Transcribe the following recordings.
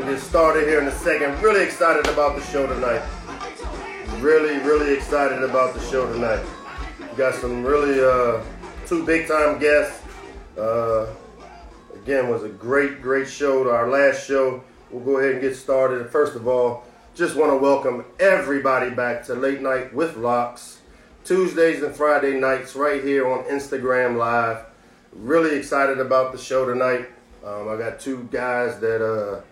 We'll get started here in a second. Really excited about the show tonight. Really excited about the show tonight. We got some really two big-time guests. Again, was a great show. Our last show. We'll go ahead and get started. First of all, just want to welcome everybody back to Late Night with Locks. Tuesdays and Friday nights right here on Instagram Live. Really excited about the show tonight. I got two guys that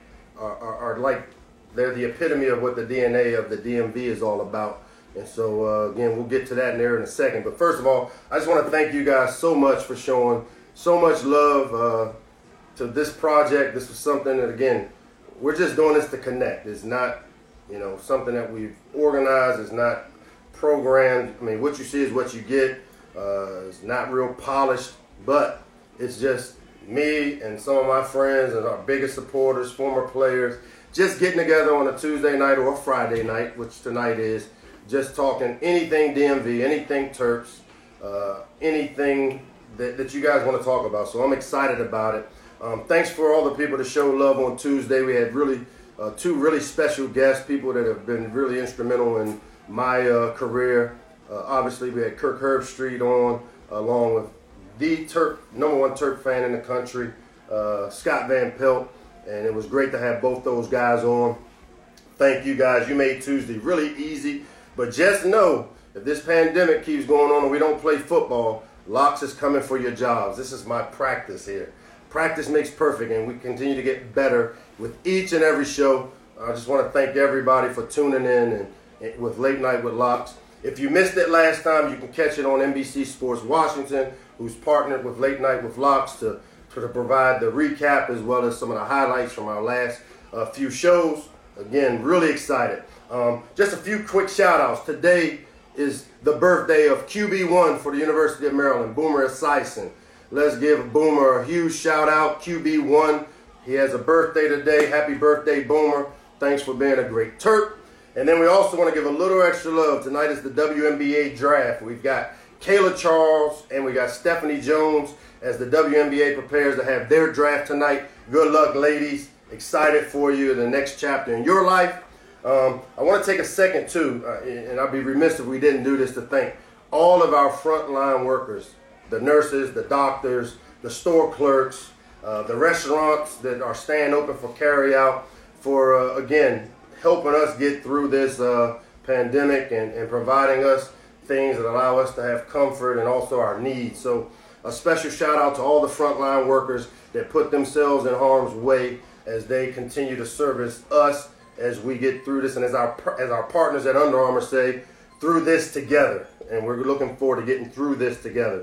are like, they're the epitome of what the DNA of the DMV is all about. And so, again, we'll get to that in there in a second. But first of all, I just want to thank you guys so much for showing so much love to this project. This was something that, again, we're just doing this to connect. It's not, something that we've organized. It's not programmed. I mean, what you see is what you get. It's not real polished, but it's just me and some of my friends and our biggest supporters, former players, just getting together on a Tuesday night or a Friday night, which tonight is, just talking anything DMV, anything Terps, anything that you guys want to talk about. So I'm excited about it. Thanks for all the people that showed love on Tuesday. We had two really special guests, people that have been really instrumental in my career. Obviously, we had Kirk Herbstreit on, along with the number one Terp fan in the country, Scott Van Pelt, and it was great to have both those guys on. Thank you guys. You made Tuesday really easy, but just know if this pandemic keeps going on and we don't play football, Locks is coming for your jobs. This is my practice here. Practice makes perfect, and we continue to get better with each and every show. I just want to thank everybody for tuning in and with Late Night with Locks. If you missed it last time, you can catch it on NBC Sports Washington, who's partnered with Late Night with Locks to provide the recap as well as some of the highlights from our last few shows. Again, really excited. Just a few quick shout-outs. Today is the birthday of QB1 for the University of Maryland, Boomer Esiason. Let's give Boomer a huge shout-out, QB1. He has a birthday today. Happy birthday, Boomer. Thanks for being a great Terp. And then we also want to give a little extra love. Tonight is the WNBA draft. We've got Kayla Charles and we got Stephanie Jones as the WNBA prepares to have their draft tonight. Good luck, ladies. Excited for you in the next chapter in your life. I want to take a second, too, and I'd be remiss if we didn't do this, to thank all of our frontline workers, the nurses, the doctors, the store clerks, the restaurants that are staying open for carry-out, for, again, helping us get through this pandemic and providing us things that allow us to have comfort and also our needs. So a special shout out to all the frontline workers that put themselves in harm's way as they continue to service us as we get through this, and as our partners at Under Armour say, through this together. And we're looking forward to getting through this together.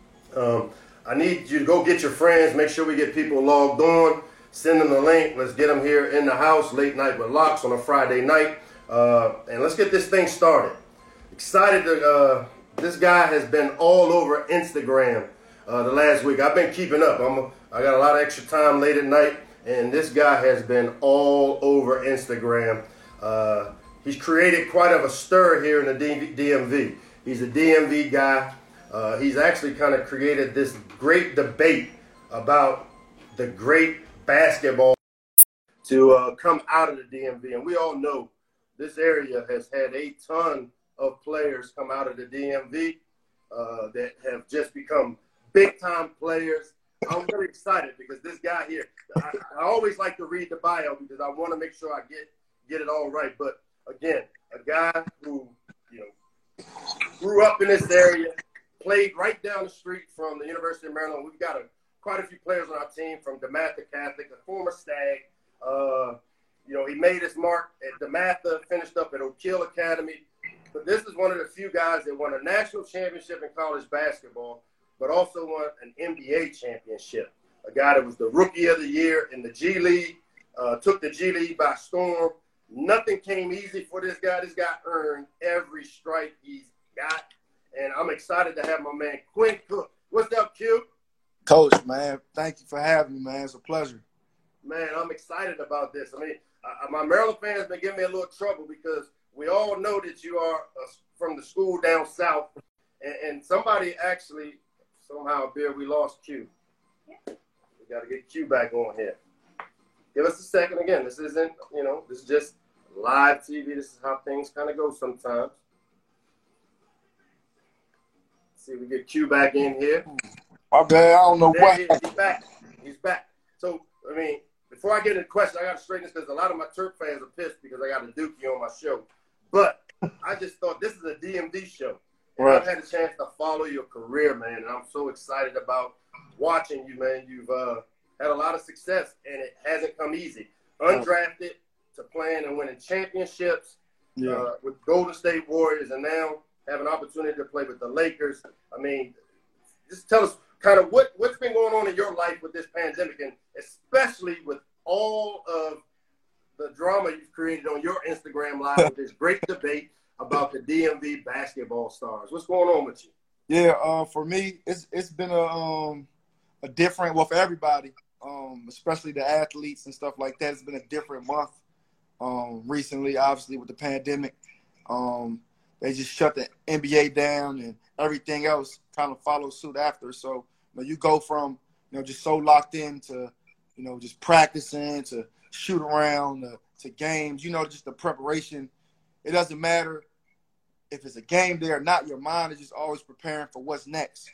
I need you to go get your friends, make sure we get people logged on, send them the link. Let's get them here in the house, Late Night with Locks on a Friday night. And let's get this thing started. Excited to, this guy has been all over Instagram the last week. I've been keeping up. I got a lot of extra time late at night, and this guy has been all over Instagram. He's created quite of a stir here in the DMV. He's a DMV guy. He's actually kind of created this great debate about the great basketball to come out of the DMV. And we all know this area has had a ton of players come out of the DMV that have just become big-time players. I'm really excited because this guy here, I always like to read the bio because I want to make sure I get it all right. But, again, a guy who, grew up in this area, played right down the street from the University of Maryland. We've got quite a few players on our team from DeMatha Catholic, a former Stag. He made his mark at DeMatha, finished up at Oak Hill Academy. But this is one of the few guys that won a national championship in college basketball, but also won an NBA championship. A guy that was the rookie of the year in the G League, took the G League by storm. Nothing came easy for this guy. This guy earned every strike he's got. And I'm excited to have my man, Quinn Cook. What's up, Q? Coach, man, thank you for having me, man. It's a pleasure. Man, I'm excited about this. I mean, my Maryland fans been giving me a little trouble because we all know that you are from the school down south. And somebody actually, somehow, Bill, we lost Q. We got to get Q back on here. give us a second. Again, this isn't, this is just live TV. This is how things kind of go sometimes. See if we get Q back in here. My bad, I don't know There what. he is. He's back. He's back. So, I mean, before I get into the question, I got to straighten this because a lot of my Terp fans are pissed because I got a Dookie on my show. But I just thought this is a DMD show. And Right. I've had a chance to follow your career, man, and I'm so excited about watching you, man. You've had a lot of success, and it hasn't come easy. Undrafted to playing and winning championships with Golden State Warriors, and now have an opportunity to play with the Lakers. I mean, just tell us kind of what's been going on in your life with this pandemic, and especially with all of the drama you've created on your Instagram Live with this great debate about the DMV basketball stars. What's going on with you? Yeah, for me, it's been a different, well, for everybody, especially the athletes and stuff like that. It's been a different month recently, obviously, with the pandemic. They just shut the NBA down and everything else kind of follows suit after. So, you go from, just so locked in to, just practicing to shoot around to games, just the preparation. It doesn't matter if it's a game day or not. Your mind is just always preparing for what's next.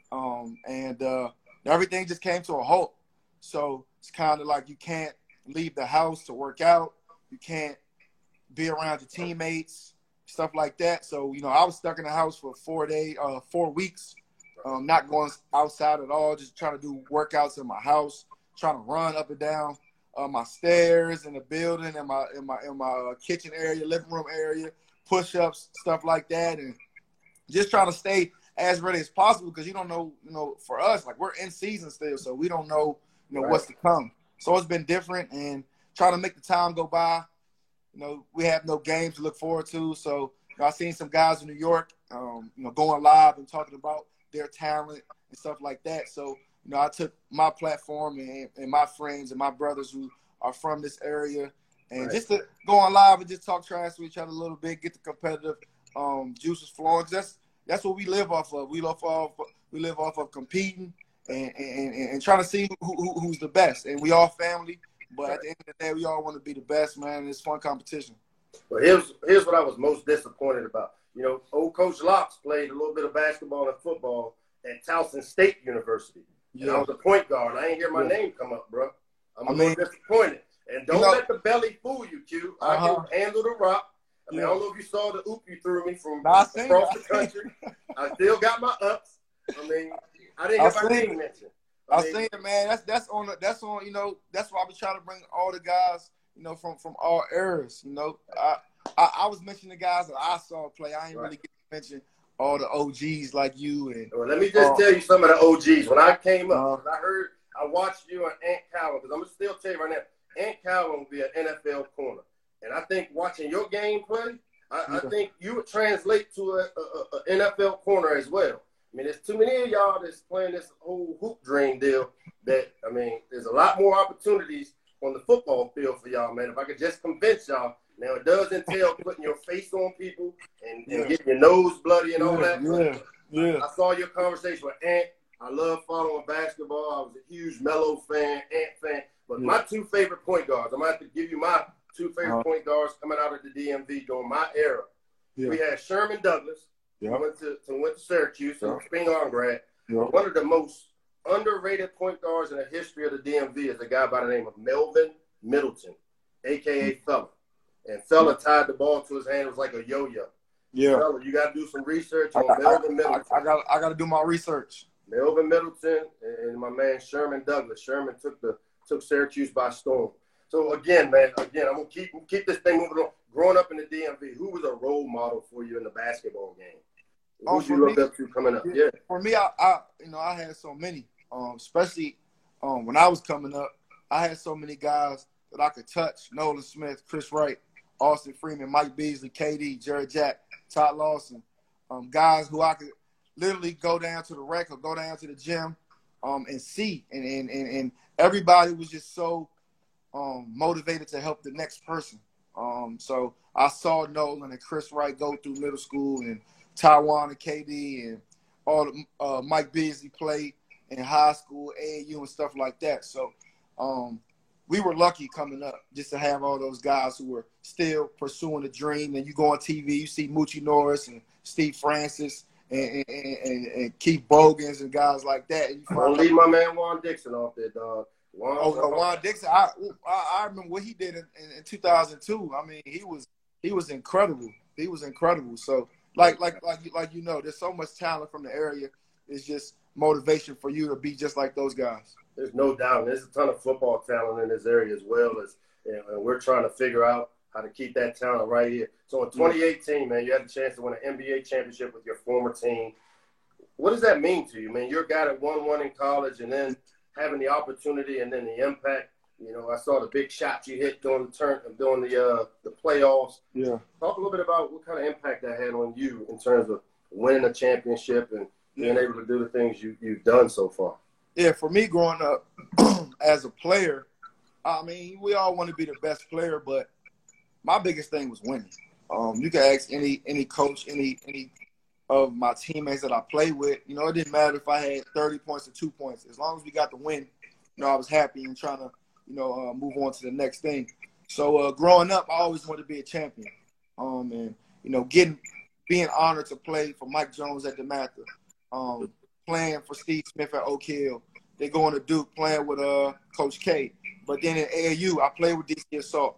And everything just came to a halt. So it's kind of like you can't leave the house to work out. You can't be around your teammates, stuff like that. So, I was stuck in the house for 4 weeks, not going outside at all, just trying to do workouts in my house, trying to run up and down my stairs in the building, in my kitchen area, living room area, push-ups, stuff like that, and just trying to stay as ready as possible because you don't know, for us, like we're in season still, so we don't know, what's to come. So it's been different and trying to make the time go by. We have no games to look forward to. So I've seen some guys in New York, going live and talking about their talent and stuff like that. So, I took my platform and my friends and my brothers who are from this area and just to go on live and just talk trash to each other a little bit, get the competitive juices flowing. That's what we live off of. We live off of competing and trying to see who's the best. And we all family. But at the end of the day, we all want to be the best, man. It's fun competition. Well, here's what I was most disappointed about. Old Coach Locks played a little bit of basketball and football at Towson State University. And I was a point guard. I ain't hear my name come up, bro. I'm a little disappointed. And don't let the belly fool you, Q. I can handle the rock. I don't know if you saw the oop you threw me from across the country. I still got my ups. I didn't hear my name mentioned. I seen it, man. That's on. That's why we try to bring all the guys, from all eras. I was mentioning the guys that I saw play. I ain't really get to mention all the OGs like you. And well, let me just tell you some of the OGs. When I came up, I watched you on Ant Cowan because I'm gonna still tell you right now, Ant Cowan will be an NFL corner, and I think watching your game play, I think you would translate to an NFL corner as well. There's too many of y'all that's playing this whole hoop dream deal that, there's a lot more opportunities on the football field for y'all, man. If I could just convince y'all. Now, it does entail putting your face on people and getting your nose bloody and all that. Yeah. I saw your conversation with Ant. I love following basketball. I was a huge Melo fan, Ant fan. But my two favorite point guards, I'm going to have to give you my two favorite point guards coming out of the DMV during my era. Yeah. We had Sherman Douglas. Went to Syracuse, so Spring Arm grad. One of the most underrated point guards in the history of the DMV is a guy by the name of Melvin Middleton, a.k.a. Fella. And Fella tied the ball to his hand. It was like a yo-yo. Yeah. Fella, you got to do some research on Melvin Middleton. I got to do my research. Melvin Middleton and my man Sherman Douglas. Sherman took Syracuse by storm. So, again, man, I'm going to keep this thing moving on. Growing up in the DMV, who was a role model for you in the basketball game? Who did you look up to coming up? Yeah. For me, I had so many, especially when I was coming up. I had so many guys that I could touch: Nolan Smith, Chris Wright, Austin Freeman, Mike Beasley, KD, Jared Jack, Todd Lawson, guys who I could literally go down to the rec or go down to the gym and see. And everybody was just so motivated to help the next person. So I saw Nolan and Chris Wright go through middle school, and Taiwan and KD and all the Mike Beasley played in high school, AAU and stuff like that. So we were lucky coming up just to have all those guys who were still pursuing the dream. And you go on TV, you see Moochie Norris and Steve Francis and Keith Bogans and guys like that. And you Don't leave my man Juan Dixon off there, dog. Juan Dixon. I remember what he did in 2002. I mean, he was incredible. He was incredible. So like you know, there's so much talent from the area. It's just motivation for you to be just like those guys. There's no doubt. There's a ton of football talent in this area as well, and we're trying to figure out how to keep that talent right here. So in 2018, man, you had a chance to win an NBA championship with your former team. What does that mean to you, man? You're a guy that won one in college, and then having the opportunity and then the impact. You know, I saw the big shots you hit during the playoffs. Yeah. Talk a little bit about what kind of impact that had on you in terms of winning a championship and being able to do the things you've done so far. Yeah, for me growing up as a player, I mean, we all want to be the best player, but my biggest thing was winning. You can ask any coach, any of my teammates that I played with. You know, it didn't matter if I had 30 points or 2 points. As long as we got the win, you know, I was happy and trying to, you know, move on to the next thing. So growing up, I always wanted to be a champion. And, you know, being honored to play for Mike Jones at DeMatha, playing for Steve Smith at Oak Hill, then going to Duke, playing with Coach K. But then at AAU, I played with DC Assault,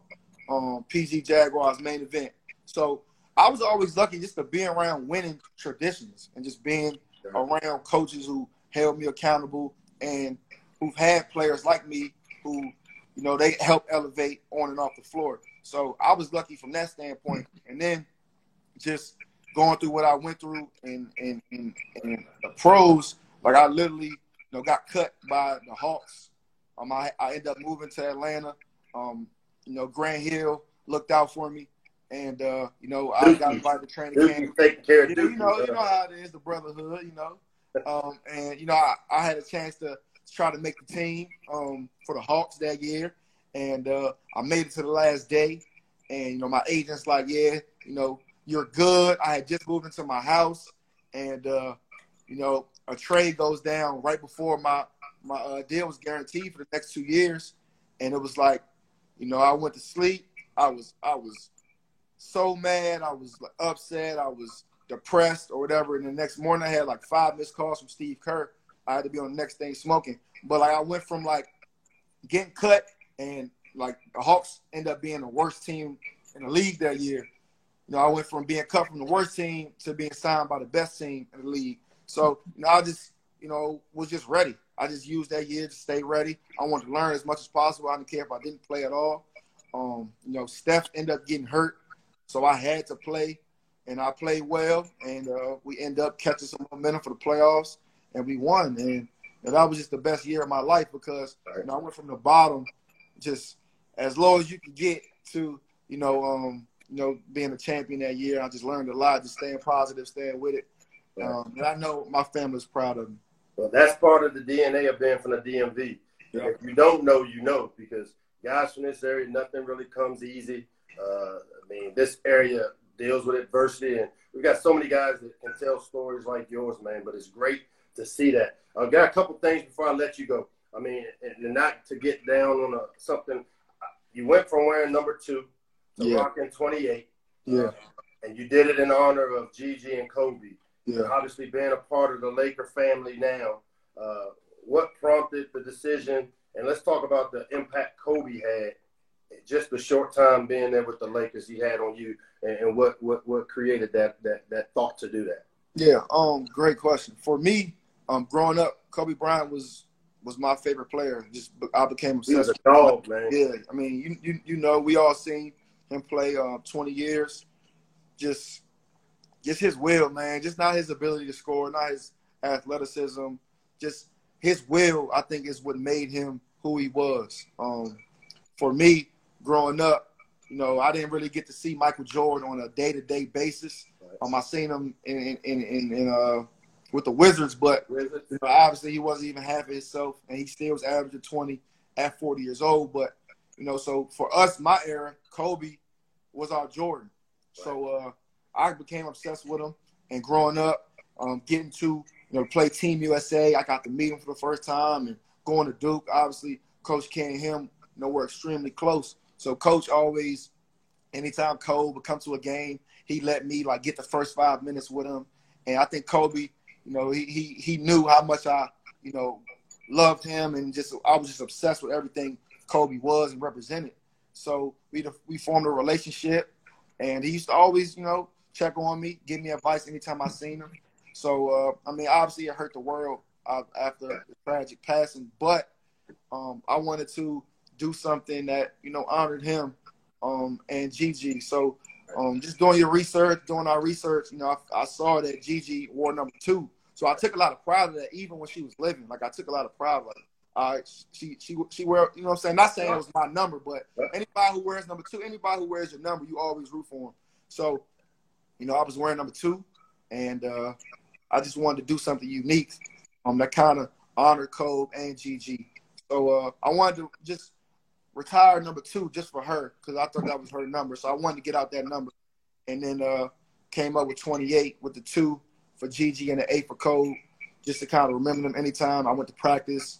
PG Jaguars main event. So I was always lucky just to be around winning traditions and just being around coaches who held me accountable and who've had players like me who, you know, they help elevate on and off the floor. So I was lucky from that standpoint. And then just going through what I went through in the pros, like I literally, you know, got cut by the Hawks. I ended up moving to Atlanta. You know, Grant Hill looked out for me. And, you know, I got invited to training camp. Taking care of Duke, you know how it is, the brotherhood, you know. And, you know, I had a chance to try to make the team for the Hawks that year. And I made it to the last day. And, you know, my agent's like, yeah, you know, you're good. I had just moved into my house. And, you know, a trade goes down right before my deal was guaranteed for the next 2 years. And it was like, you know, I went to sleep. I was so mad. I was upset. I was depressed or whatever. And the next morning I had like 5 missed calls from Steve Kerr. I had to be on the next thing smoking. But like I went from like getting cut and like the Hawks ended up being the worst team in the league that year. You know, I went from being cut from the worst team to being signed by the best team in the league. So, you know, I just, you know, was just ready. I just used that year to stay ready. I wanted to learn as much as possible. I didn't care if I didn't play at all. You know, Steph ended up getting hurt, so I had to play, and I played well, and we ended up catching some momentum for the playoffs, and we won. And that was just the best year of my life because, you know, I went from the bottom just as low as you can get to, you know, being a champion that year. I just learned a lot, just staying positive, staying with it. And I know my family's proud of me. Well, that's part of the DNA of being from the DMV. Yeah. If you don't know, you know, because guys from this area, nothing really comes easy. I mean, this area deals with adversity, and we've got so many guys that can tell stories like yours, man, but it's great to see that. I've got a couple things before I let you go. I mean, and not to get down on something. You went from wearing number 2 to rocking 28. Yeah. And you did it in honor of Gigi and Kobe. Yeah. And obviously being a part of the Laker family now, what prompted the decision? And let's talk about the impact Kobe had, just the short time being there with the Lakers he had on you, and what created that thought to do that. Yeah, great question. For me, growing up, Kobe Bryant was my favorite player. I became obsessed. He was a dog, man. Yeah, I mean, you know, we all seen him play 20 years. Just his will, man. Just not his ability to score, not his athleticism. Just his will, I think, is what made him who he was. For me, growing up, you know, I didn't really get to see Michael Jordan on a day-to-day basis. I seen him in with the Wizards, but you know, obviously he wasn't even half of himself, and he still was averaging 20 at 40 years old. But you know, so for us, my era, Kobe was our Jordan. So I became obsessed with him, and growing up, getting to play Team USA, I got to meet him for the first time, and going to Duke. Obviously, Coach K and him we're extremely close. So Coach always, anytime Kobe would come to a game, he let me like get the first 5 minutes with him. And I think Kobe, he knew how much I, loved him, and I was just obsessed with everything Kobe was and represented. So we formed a relationship, and he used to always, check on me, give me advice anytime I seen him. So, obviously it hurt the world after the tragic passing, but I wanted to do something that, honored him and Gigi. So just doing our research, I saw that Gigi wore number 2. So I took a lot of pride of that, even when she was living. Like, I took a lot of pride. Like, she wear, what I'm saying? Not saying it was my number, but anybody who wears number 2, anybody who wears your number, you always root for them. So, I was wearing number 2, and I just wanted to do something unique that kind of honored Kobe and Gigi. So I wanted to just retire number 2 just for her, because I thought that was her number. So I wanted to get out that number, and then came up with 28 with the 2 for Gigi and the 8 for Kobe, just to kind of remember them anytime I went to practice.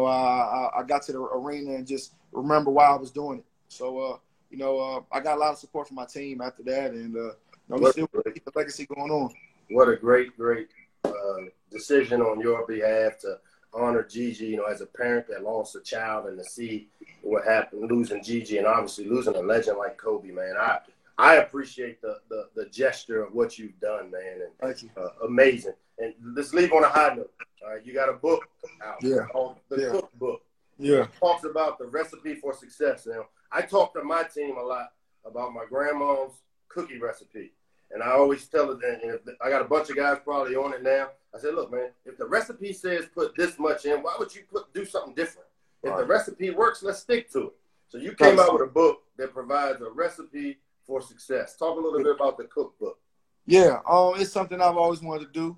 I got to the arena and just remember why I was doing it. So, I got a lot of support from my team after that, and we still keep the legacy going on. What a great decision on your behalf to honor Gigi, as a parent that lost a child, and to see what happened, losing Gigi, and obviously losing a legend like Kobe, man. I appreciate the gesture of what you've done, man. And, thank you. Amazing. And let's leave on a high note. All right, you got a book out called The Cookbook. Yeah. It talks about the recipe for success. Now, I talk to my team a lot about my grandma's cookie recipe. And I always tell it, and if I got a bunch of guys probably on it now. I said, look, man, if the recipe says put this much in, why would you do something different? If the recipe works, let's stick to it. So you came out with a book that provides a recipe for success. Talk a little bit about the cookbook. Yeah, it's something I've always wanted to do.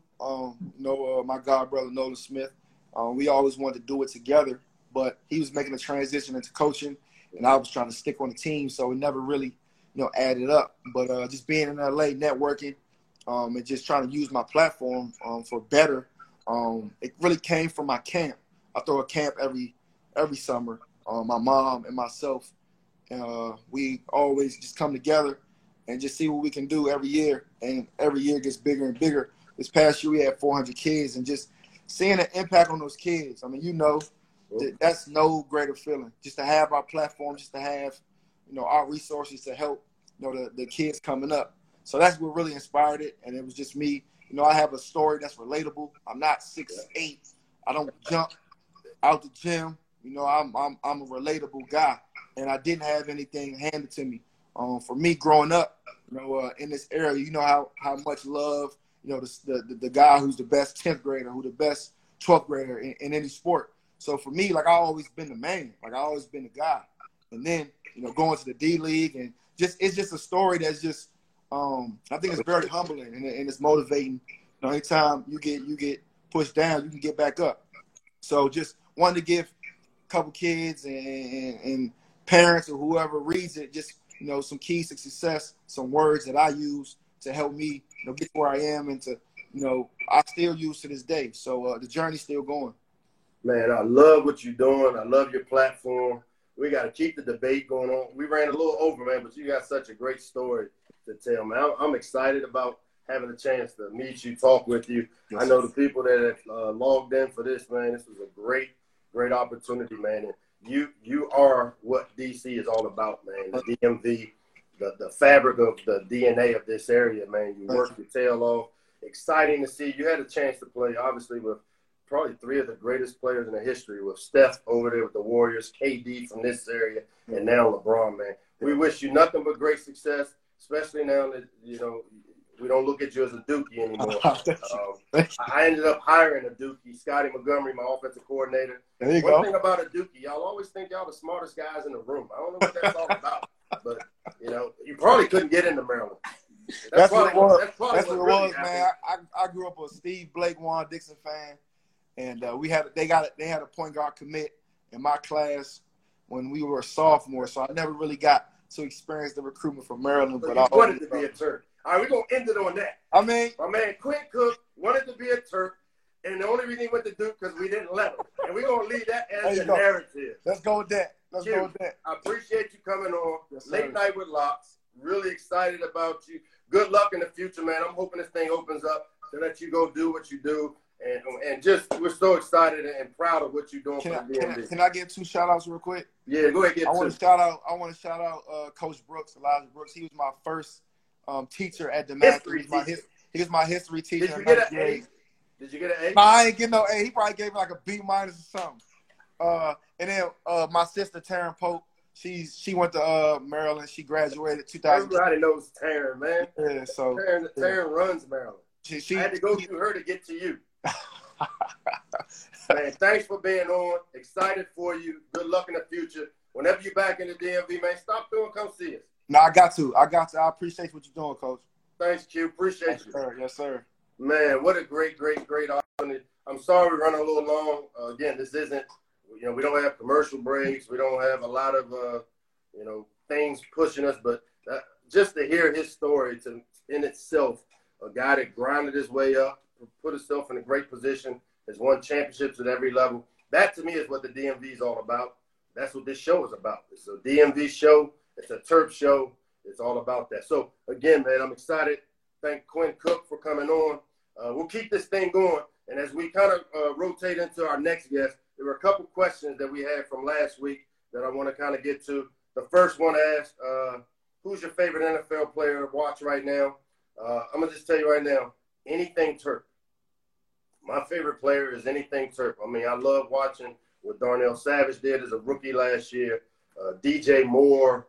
My god brother Nolan Smith, we always wanted to do it together, but he was making a transition into coaching, and I was trying to stick on the team, so it never really, added up. But just being in LA, networking, and just trying to use my platform for better, it really came from my camp. I throw a camp every summer. My mom and myself, we always just come together and just see what we can do every year, and every year gets bigger and bigger. This past year we had 400 kids, and just seeing the impact on those kids. I mean, that's no greater feeling. Just to have our platform, just to have, our resources to help, the kids coming up. So that's what really inspired it, and it was just me. I have a story that's relatable. I'm not 6'8". I don't jump out the gym. I'm a relatable guy, and I didn't have anything handed to me. For me growing up, in this area, how much love, the guy who's the best 10th grader, who the best 12th grader in any sport. So for me, like, I always been the man, like I always been the guy. And then, going to the D League, and it's just a story that's just, I think it's very humbling, and it's motivating. Anytime you get pushed down, you can get back up. So just wanted to give a couple kids and parents or whoever reads it, just, some keys to success, some words that I use to help me, get to where I am, and to, I still use to this day. So the journey's still going. Man, I love what you're doing. I love your platform. We got to keep the debate going on. We ran a little over, man, but you got such a great story to tell, man. I'm excited about having a chance to meet you, talk with you. Yes. I know the people that have logged in for this, man. This was a great opportunity, man. And you are what DC is all about, man. The DMV, the fabric of the DNA of this area, man. You worked your tail off. Exciting to see. You had a chance to play, obviously, with probably 3 of the greatest players in the history, with Steph over there with the Warriors, KD from this area, and now LeBron, man. We wish you nothing but great success, especially now that, we don't look at you as a Dookie anymore. I ended up hiring a Dookie, Scotty Montgomery, my offensive coordinator. There you go. One thing about a Dookie, y'all always think y'all the smartest guys in the room. I don't know what that's all about, but, you probably couldn't get into Maryland. That's what it was. That's what it was, man. I grew up a Steve Blake, Juan Dixon fan, and they had a point guard commit in my class when we were sophomores, so I never really got to experience the recruitment from Maryland. But I wanted to be a Turk. All right, we're going to end it on that. I mean, my man Quinn Cook wanted to be a Turk, and the only reason he went to Duke because we didn't let him. And we're going to leave that as the narrative. Let's go with that. Let's Q, go with that. I appreciate you coming on. Yes, Late Night with Locks. Really excited about you. Good luck in the future, man. I'm hoping this thing opens up to let you go do what you do. And just we're so excited and proud of what you're doing for the DMV. Can I get 2 shout-outs real quick? Yeah, go ahead. I want to shout out Coach Brooks, Elijah Brooks. He was my first teacher at the Master. He was my history teacher. Did you get an A? Did you get an A? No, I ain't get no A. He probably gave me like a B- or something. And then my sister Taryn Pope. She went to Maryland. She graduated 2000. Everybody knows Taryn, man. Yeah, so Taryn runs Maryland. I had to go through her to get to you. Man, thanks for being on. Excited for you. Good luck in the future. Whenever you're back in the DMV, man, stop through and come see us. No, I got to. I appreciate what you're doing, Coach. Thanks, Q. Appreciate you. Sir. Yes, sir. Man, what a great opportunity. I'm sorry we're running a little long. Again, this isn't, we don't have commercial breaks. We don't have a lot of, things pushing us. But just to hear his story in itself, a guy that grinded his way up, put himself in a great position, has won championships at every level. That, to me, is what the DMV is all about. That's what this show is about. It's a DMV show. It's a Terp show. It's all about that. So, again, man, I'm excited. Thank Quinn Cook for coming on. We'll keep this thing going. And as we kind of rotate into our next guest, there were a couple questions that we had from last week that I want to kind of get to. The first one asked, who's your favorite NFL player to watch right now? I'm going to just tell you right now, anything Terp. My favorite player is anything Terp. I mean, I love watching what Darnell Savage did as a rookie last year. DJ Moore,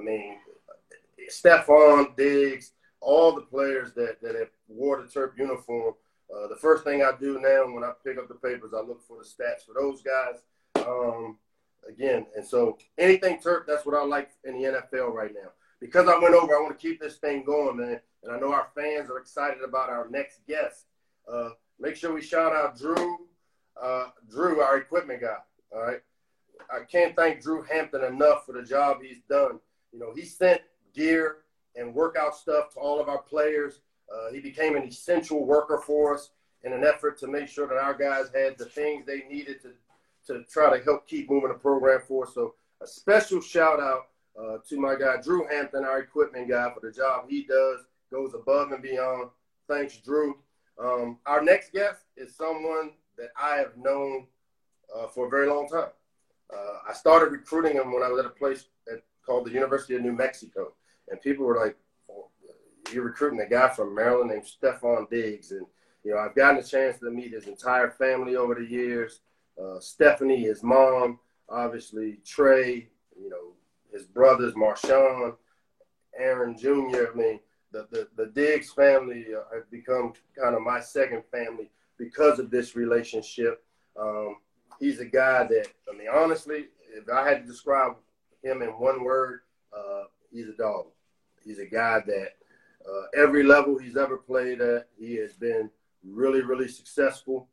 Stephon Diggs, all the players that have wore the Terp uniform. The first thing I do now when I pick up the papers, I look for the stats for those guys. And so anything Terp, that's what I like in the NFL right now. Because I went over, I want to keep this thing going, man. And I know our fans are excited about our next guest. Make sure we shout out Drew, our equipment guy. All right. I can't thank Drew Hampton enough for the job he's done. He sent gear and workout stuff to all of our players. He became an essential worker for us in an effort to make sure that our guys had the things they needed to try to help keep moving the program forward. So a special shout out to my guy, Drew Hampton, our equipment guy, for the job he does, goes above and beyond. Thanks, Drew. Our next guest is someone that I have known for a very long time. I started recruiting him when I was at a place called the University of New Mexico. And people were like, oh, you're recruiting a guy from Maryland named Stephon Diggs. And, I've gotten a chance to meet his entire family over the years. Stephanie, his mom, obviously Trey, his brothers, Marshawn, Aaron Jr. The Diggs family have become kind of my second family because of this relationship. He's a guy that, honestly, if I had to describe him in one word, he's a dog. He's a guy that every level he's ever played at, he has been really, really successful.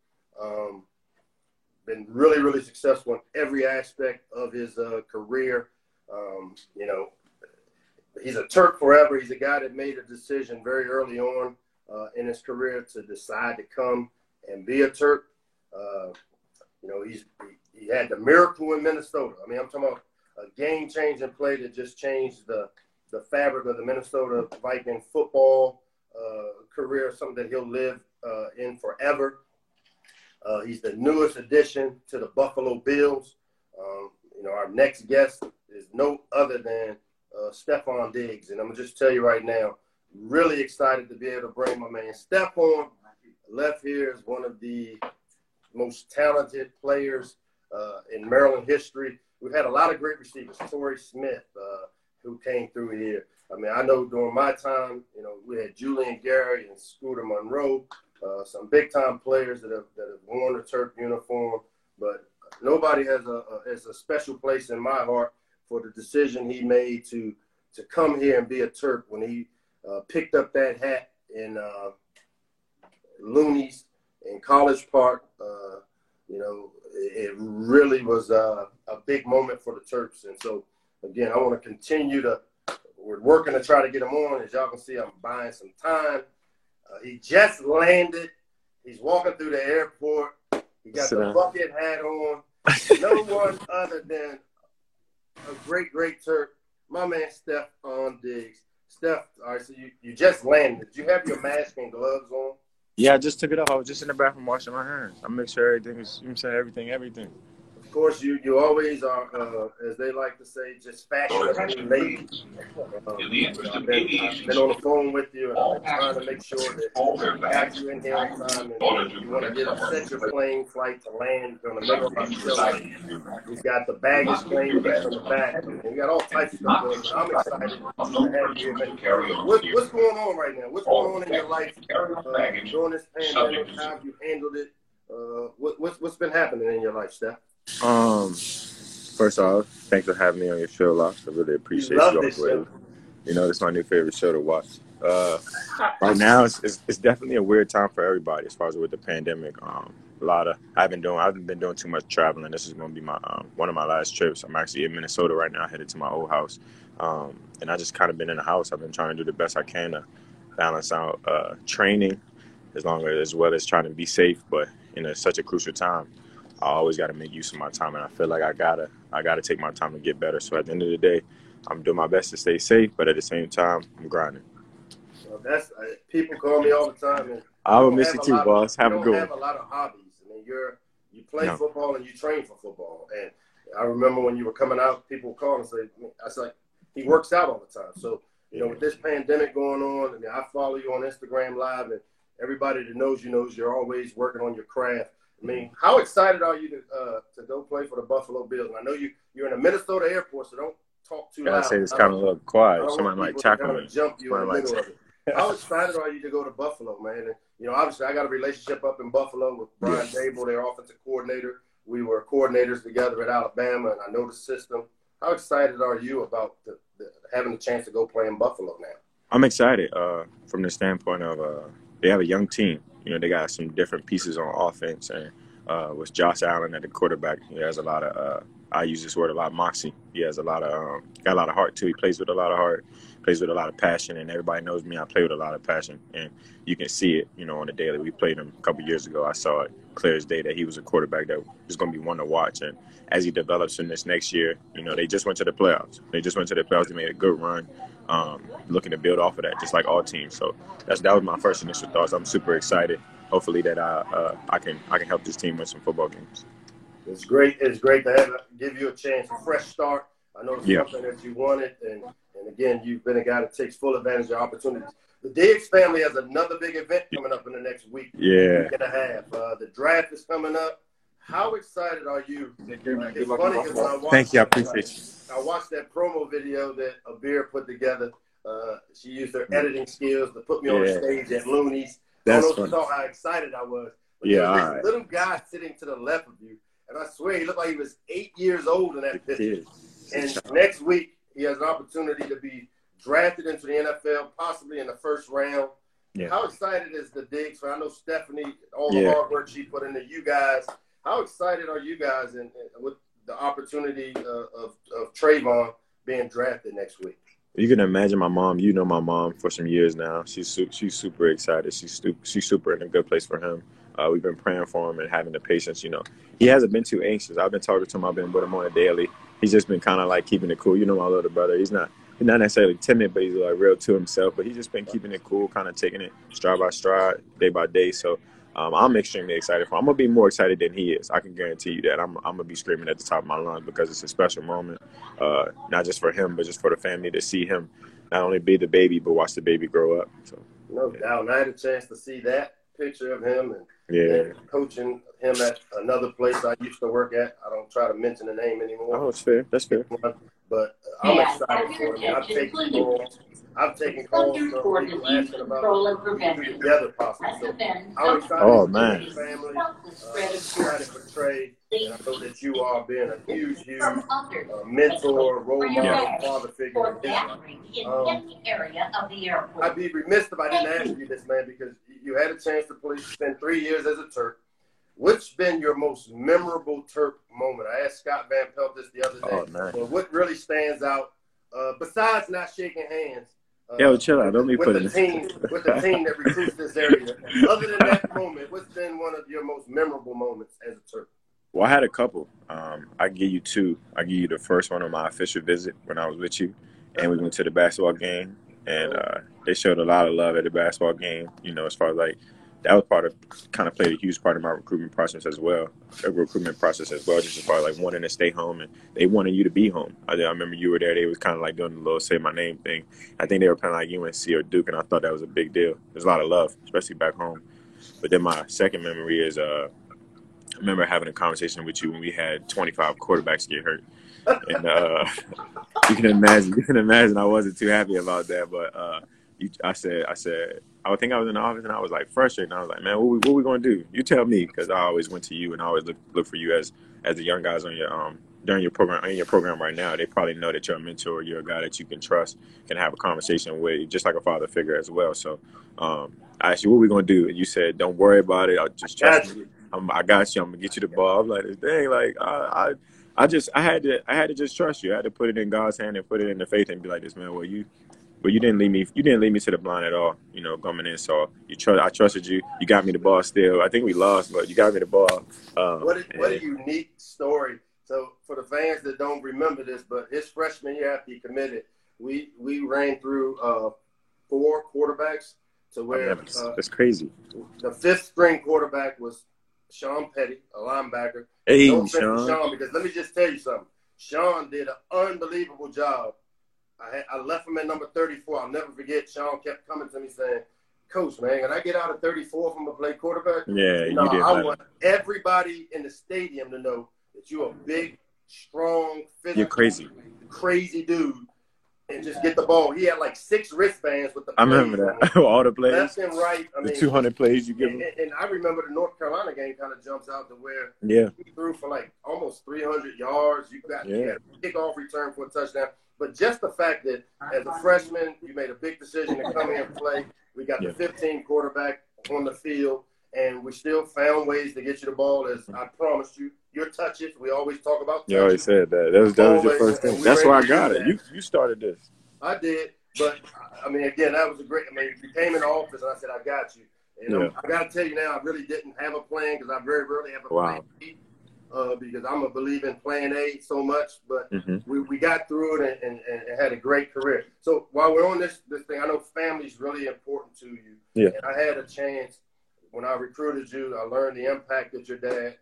Been really, really successful in every aspect of his career. He's a Terp forever. He's a guy that made a decision very early on in his career to decide to come and be a Terp. He had the miracle in Minnesota. I'm talking about a game-changing play that just changed the fabric of the Minnesota Viking football career, something that he'll live in forever. He's the newest addition to the Buffalo Bills. Our next guest is no other than Stephon Diggs. And I'm going to just tell you right now, really excited to be able to bring my man Stephon. Left here is one of the most talented players in Maryland history. We've had a lot of great receivers. Torrey Smith, who came through here. I know during my time, we had Julian Gary and Scooter Monroe, some big-time players that have worn the Terp uniform. But nobody has a special place in my heart for the decision he made to come here and be a Terp when he picked up that hat in Looney's in College Park. It really was a big moment for the Terps. And so, again, I want to continue we're working to try to get him on. As y'all can see, I'm buying some time. He just landed. He's walking through the airport. He got the bucket hat on. No one other than A great Turk. My man, Steph on Diggs. Steph, all right, so you just landed. Did you have your mask and gloves on? Yeah, I just took it off. I was just in the bathroom washing my hands. I make sure everything is, you know what I'm saying, everything. Of course, you always are, as they like to say, just fashionably late. I've been on the phone with you, and I've been trying to make sure that we got you in here on time. And you want to get set your plane flight to land during the middle of our show. We've got the baggage claim here in the back. And we got all types of stuff going on. I'm excited to have you here, man. What's going on right now? What's going on in your life during this pandemic? How have you handled it? What's been happening in your life, Steph? First off, thanks for having me on your show, Locks. I really appreciate you always. You know, it's my new favorite show to watch. Right now, it's definitely a weird time for everybody as far as with the pandemic. I haven't been doing too much traveling. This is going to be my one of my last trips. I'm actually in Minnesota right now, headed to my old house, and I just kind of been in the house. I've been trying to do the best I can to balance out training, as well as trying to be safe. But it's such a crucial time. I always got to make use of my time, and I feel like I gotta take my time to get better. So at the end of the day, I'm doing my best to stay safe, but at the same time, I'm grinding. Well, people call me all the time, and I will miss you too, boss. Have a good one. You don't have a lot of hobbies. I mean, you play football and you train for football. And I remember when you were coming out, people would call and say, "I was like, he works out all the time." So with this pandemic going on, I mean, I follow you on Instagram Live, and everybody that knows you knows you're always working on your craft. I mean, how excited are you to go play for the Buffalo Bills? And I know you're in a Minnesota airport, so don't talk too loud. I say it's kind of a little quiet. Somebody might tackle me. Jump you in the middle of it. How excited are you to go to Buffalo, man? And obviously, I got a relationship up in Buffalo with Brian Dable, their offensive coordinator. We were coordinators together at Alabama, and I know the system. How excited are you about having the chance to go play in Buffalo now? I'm excited from the standpoint of they have a young team. They got some different pieces on offense, and with Josh Allen at the quarterback, he has a lot of I use this word a lot, moxie. He has got a lot of heart too. He plays with a lot of heart, plays with a lot of passion, and everybody knows me. I play with a lot of passion, and you can see it, on the daily. We played him a couple years ago. I saw it clear as day that he was a quarterback that was going to be one to watch, and as he develops in this next year, they just went to the playoffs. They made a good run, looking to build off of that, just like all teams. So that was my first initial thoughts. I'm super excited. Hopefully that I can help this team win some football games. It's great. It's great to give you a chance, a fresh start. I know it's something that you wanted, and again, you've been a guy that takes full advantage of opportunities. The Diggs family has another big event coming up in the next week and a half. The draft is coming up. How excited are you? It's funny because Thank you. I appreciate you. I watched that promo video that Abir put together. She used her editing skills to put me on the stage at Looney's. That's I don't know if you saw how excited I was. But there was this little guy sitting to the left of you, and I swear he looked like he was 8 years old in that picture. And next week, he has an opportunity to be drafted into the NFL, possibly in the first round. Yeah. How excited is the Diggs for? I know Stephanie, all the hard work she put into you guys. How excited are you guys with the opportunity of Trayvon being drafted next week? You can imagine my mom. You know my mom for some years now. She's super excited. She's super in a good place for him. We've been praying for him and having the patience. He hasn't been too anxious. I've been talking to him. I've been with him on a daily. He's just been kind of like keeping it cool. My little brother. He's not necessarily timid, but he's like real to himself. But he's just been keeping it cool, kind of taking it stride by stride, day by day. So I'm extremely excited for him. I'm gonna be more excited than he is. I can guarantee you that. I'm gonna be screaming at the top of my lungs because it's a special moment, not just for him, but just for the family to see him not only be the baby, but watch the baby grow up. So no doubt. And I had a chance to see that picture of him and coaching him at another place I used to work at. I don't try to mention the name anymore. Oh, it's fair. That's fair. But I'm excited for him. I've taken calls from people asking about being together possibly. So I'm excited for the family. I'm excited for Trey. And I know that you are being a huge mentor, role model, father figure. I'd be remiss if I didn't ask you this, man, because you had a chance to spend 3 years as a Terp. What's been your most memorable Terp moment? I asked Scott Van Pelt this the other day. But what really stands out, besides not shaking hands, chill out. Don't be putting with the team that recruits this area. Other than that moment, what's been one of your most memorable moments as a Terp? Well, I had a couple. I give you two. I give you the first one on my official visit when I was with you, and we went to the basketball game, and they showed a lot of love at the basketball game. You know, as far as like that was part of kind of played a huge part of my recruitment process as well. Just as far as like wanting to stay home, and they wanted you to be home. I remember you were there. They was kind of like doing the little say my name thing. I think they were kind of like UNC or Duke, and I thought that was a big deal. There's a lot of love, especially back home. But then my second memory is I remember having a conversation with you when we had 25 quarterbacks get hurt, and you can imagine I wasn't too happy about that. But I said, I think I was in the office and I was like frustrated. And I was like, man, what we gonna do? You tell me, because I always went to you and I always look for you as the young guys on your during your program right now. They probably know that you're a mentor, you're a guy that you can trust, can have a conversation with, just like a father figure as well. So I asked you, what we gonna do? And you said, don't worry about it. I'll just trust me. I got you. I'm gonna get you the ball. I'm like, dang, like I had to just trust you. I had to put it in God's hand and put it in the faith and be like this, man. Well, you didn't leave me. You didn't leave me to the blind at all. You know, coming in. So I trusted you. You got me the ball. Still, I think we lost, but you got me the ball. What a unique story. So for the fans that don't remember this, but his freshman year after he committed, we ran through 4 quarterbacks to where that's crazy. The 5th string quarterback was Sean Petty, a linebacker. Hey, no Sean. Because let me just tell you something. Sean did an unbelievable job. I left him at number 34. I'll never forget. Sean kept coming to me saying, Coach, man, can I get out of 34 if I'm going to play quarterback? Yeah, you did. I want everybody in the stadium to know that you're a big, strong, physical, you're crazy dude, and just get the ball. He had like 6 wristbands with the plays. I remember that. All the plays. Left and right. The 200 plays you give him. And I remember the North Carolina game kind of jumps out to where he threw for like almost 300 yards. You had a kickoff return for a touchdown. But just the fact that as a freshman, you made a big decision to come here and play. We got the 15 quarterback on the field, and we still found ways to get you the ball. As I promised you, your touches. We always talk about touches. You always said that. That was your first thing. That's why I got it. You started this. I did. But, I mean, again, that was a great – I mean, you came in the office, and I said, I got you. And I got to tell you now, I really didn't have a plan because I very rarely have a plan B. Because I'm a believer in plan A so much, but we got through it and had a great career. So while we're on this thing, I know family's really important to you. Yeah. And I had a chance when I recruited you. I learned the impact that your dad,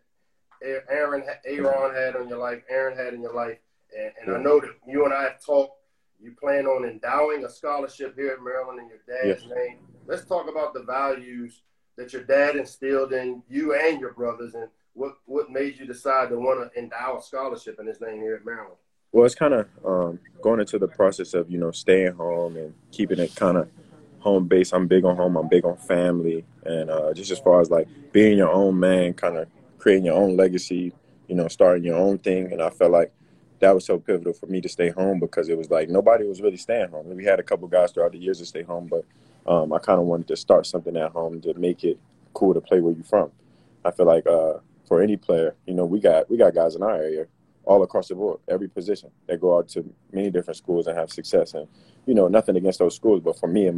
Aaron had on your life. Aaron had in your life, and I know that you and I have talked. You plan on endowing a scholarship here at Maryland in your dad's name. Let's talk about the values that your dad instilled in you and your brothers, and what made you decide to want to endow a scholarship in his name here at Maryland? Well, it's kind of going into the process of, staying home and keeping it kind of home based. I'm big on home. I'm big on family. And just as far as like being your own man, kind of creating your own legacy, starting your own thing. And I felt like that was so pivotal for me to stay home because it was like nobody was really staying home. We had a couple guys throughout the years to stay home, but I kind of wanted to start something at home to make it cool to play where you're from. I feel like for any player, we got guys in our area all across the board, every position, that go out to many different schools and have success. And, nothing against those schools, but for me and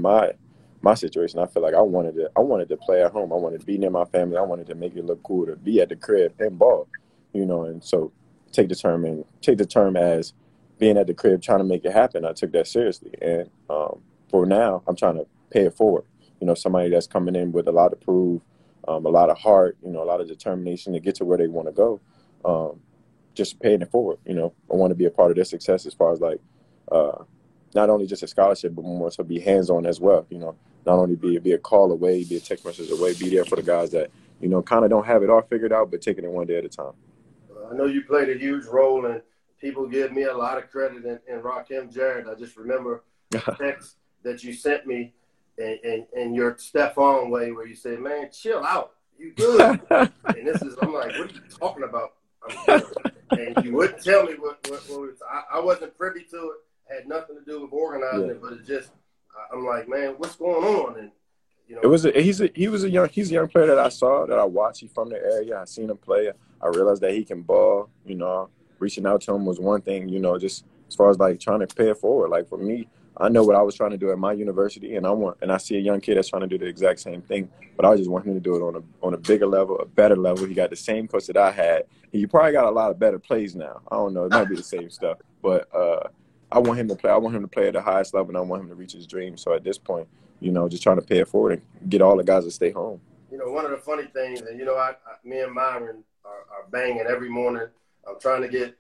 my situation, I feel like I wanted to play at home. I wanted to be near my family. I wanted to make it look cool to be at the crib and ball, and so take the term as being at the crib, trying to make it happen. I took that seriously. And for now, I'm trying to pay it forward. Somebody that's coming in with a lot to prove, a lot of heart, a lot of determination to get to where they want to go. Just paying it forward. I want to be a part of their success as far as like not only just a scholarship, but more so be hands-on as well. Not only be a call away, be a text message away, be there for the guys that, kind of don't have it all figured out, but taking it one day at a time. I know you played a huge role, and people give me a lot of credit in Rakim Jarrett. I just remember the text that you sent me in your Stephon way where you said, man, chill out. You good. And I'm like, what are you talking about? And you wouldn't tell me what I wasn't privy to it. Had nothing to do with organizing it, but it just, I'm like, man, what's going on? And he's a young player that I saw, that I watched. He's from the area. I seen him play. I realized that he can ball. Reaching out to him was one thing. Just as far as like trying to pay it forward. Like for me, I know what I was trying to do at my university, and I see a young kid that's trying to do the exact same thing, but I just want him to do it on a bigger level, a better level. He got the same coach that I had. He probably got a lot of better plays now. I don't know. It might be the same stuff, but I want him to play. I want him to play at the highest level, and I want him to reach his dream. So at this point, just trying to pay it forward and get all the guys to stay home. One of the funny things, and me and Myron are banging every morning. I'm trying to get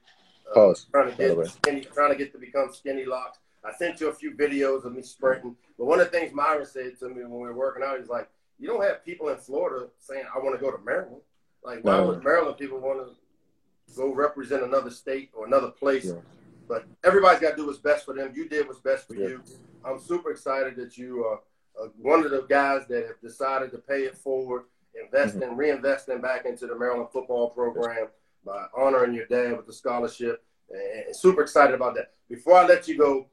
to become Skinny Locks. I sent you a few videos of me sprinting, but one of the things Myron said to me when we were working out, he's like, "You don't have people in Florida saying I want to go to Maryland. Like, why would Maryland people want to go represent another state or another place?" Yeah. But everybody's got to do what's best for them. You did what's best for you. I'm super excited that you are one of the guys that have decided to pay it forward, reinvesting back into the Maryland football program by honoring your dad with the scholarship, and super excited about that. Before I let you go,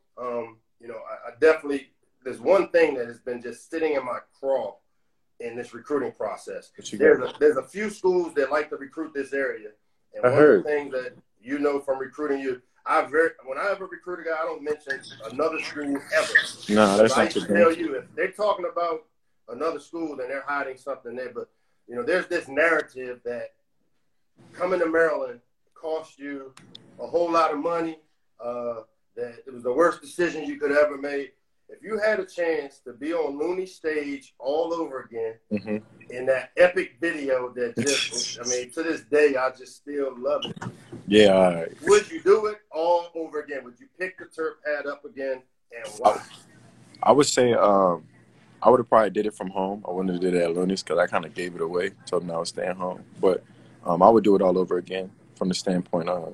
I definitely, there's one thing that has been just sitting in my craw in this recruiting process. There's a few schools that like to recruit this area, and one of the things that from recruiting you, when I ever recruit a guy, I don't mention another school ever. No, that's I not used to tell you, if they're talking about another school, then they're hiding something there. But there's this narrative that coming to Maryland cost you a whole lot of money, that it was the worst decision you could ever make. If you had a chance to be on Looney stage all over again in that epic video that just, to this day, I just still love it. Yeah. All right. Would you do it all over again? Would you pick the turf pad up again, and why? I would say I would have probably did it from home. I wouldn't have did it at Looney's because I kind of gave it away, told them I was staying home. But I would do it all over again from the standpoint of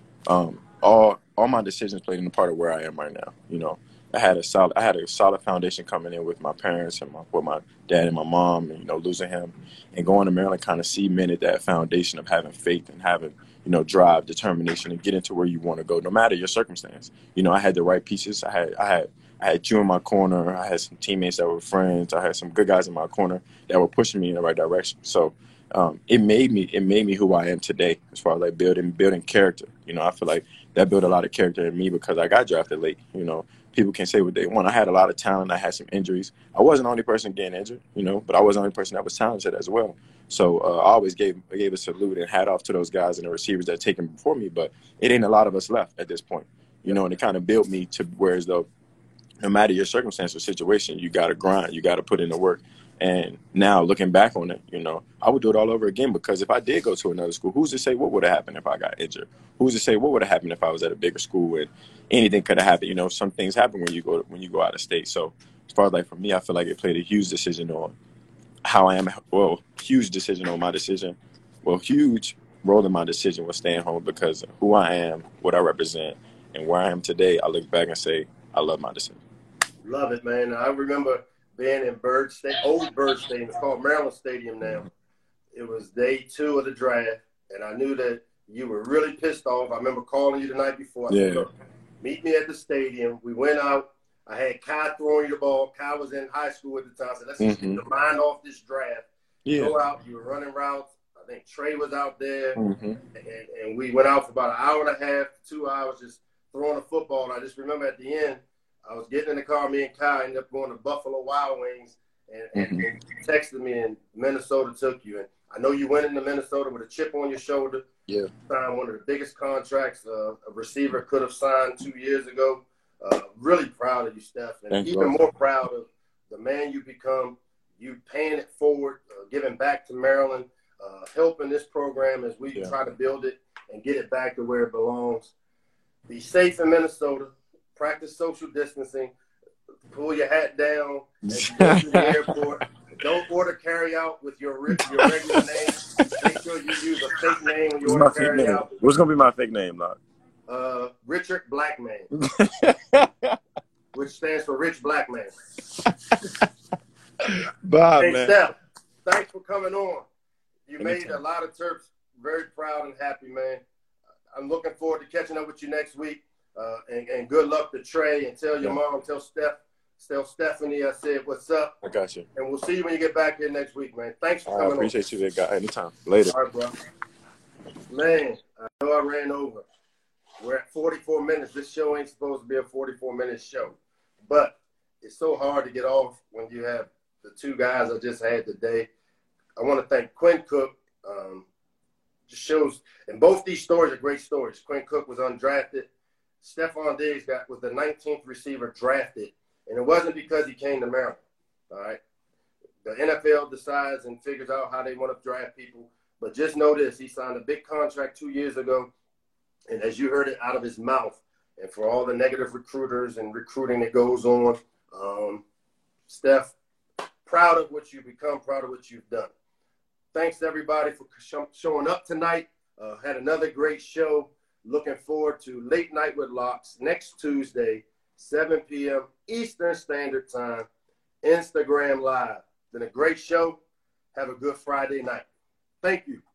all my decisions played in the part of where I am right now. I had a solid foundation coming in with my parents and with my dad and my mom, and losing him and going to Maryland kind of cemented that foundation of having faith and having drive, determination, and getting to where you want to go, no matter your circumstance. I had the right pieces. I had you in my corner. I had some teammates that were friends. I had some good guys in my corner that were pushing me in the right direction. So it made me who I am today, as far as like building character. I feel like that built a lot of character in me because I got drafted late. People can say what they want. I had a lot of talent. I had some injuries. I wasn't the only person getting injured, but I was the only person that was talented as well. So I always gave a salute and hat off to those guys and the receivers that taken before me. But it ain't a lot of us left at this point, and it kind of built me to where as though no matter your circumstance or situation, you got to grind, you got to put in the work. And now looking back on it, I would do it all over again because if I did go to another school, who's to say what would have happened if I got injured? Who's to say what would have happened if I was at a bigger school and anything could have happened? Some things happen when you go out of state. So as far as like for me, I feel like it played a huge decision on how I am. Well, huge decision on my decision. Well, huge role in my decision was staying home because of who I am, what I represent, and where I am today. I look back and say I love my decision. Love it, man. I remember being in Byrd State, old Byrd Stadium. It's called Maryland Stadium now. It was day 2 of the draft, and I knew that you were really pissed off. I remember calling you the night before. I said, "Look, meet me at the stadium." We went out. I had Kai throwing you the ball. Kai was in high school at the time. I said, let's just get the mind off this draft. Go out. You were running routes. I think Trey was out there. And we went out for about an hour and a half, 2 hours, just throwing a football. And I just remember at the end, I was getting in the car, me and Kai ended up going to Buffalo Wild Wings and texted me, and Minnesota took you. And I know you went into Minnesota with a chip on your shoulder. Yeah. Signed one of the biggest contracts a receiver could have signed 2 years ago. Really proud of you, Steph. And Thanks, even more proud of the man you become, you paying it forward, giving back to Maryland, helping this program as we try to build it and get it back to where it belongs. Be safe in Minnesota. Practice social distancing. Pull your hat down as you go to the airport. Don't order carry out with your regular name. Make sure you use a fake name when you order carry out. What's gonna be my fake name, Lock? Richard Blackman, which stands for Rich Black Man. Bob, hey, man. Steph, thanks for coming on. You made a lot of Terps very proud and happy, man. I'm looking forward to catching up with you next week. And good luck to Trey, and tell your mom, tell Stephanie I said what's up. I got you. And we'll see you when you get back here next week, man. Thanks for coming on. I appreciate you, big guy. Anytime. Later. All right, bro. Man, I know I ran over. We're at 44 minutes. This show ain't supposed to be a 44-minute show. but it's so hard to get off when you have the two guys I just had today. I want to thank Quinn Cook. Just shows, and both these stories are great stories. Quinn Cook was undrafted. Stephon Diggs was the 19th receiver drafted, and it wasn't because he came to Maryland. All right, the NFL decides and figures out how they want to draft people. But just know this: he signed a big contract 2 years ago, and as you heard it out of his mouth, and for all the negative recruiters and recruiting that goes on, Steph, proud of what you've become, proud of what you've done. Thanks to everybody for showing up tonight. Had another great show. Looking forward to Late Night with Locks next Tuesday, 7 p.m. Eastern Standard Time, Instagram Live. Been a great show. Have a good Friday night. Thank you.